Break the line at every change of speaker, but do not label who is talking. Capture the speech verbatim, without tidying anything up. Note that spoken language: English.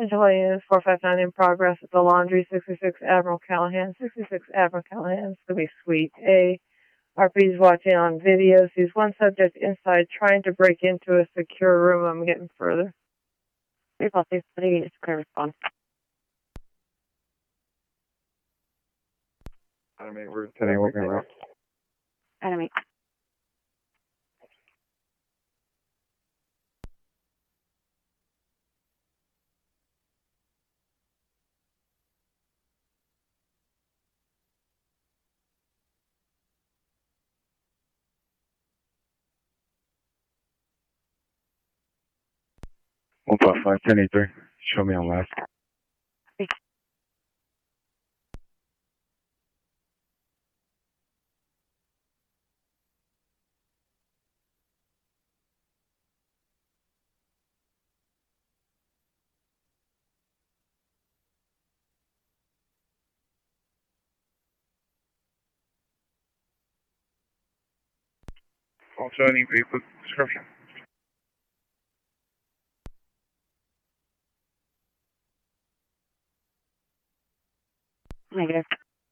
Julian four five nine in progress at the laundry, sixty-six Admiral Callahan. sixty-six Admiral Callahan. It's going to be Suite A. R P's watching on video. Sees one subject inside trying to break into a secure room. I'm getting further. three plus six, three, clear response.
Enemy, we're sending what we're around.
Enemy.
one five five, ten eighty-three. Show me on last. Also, any vehicle description.
Negative.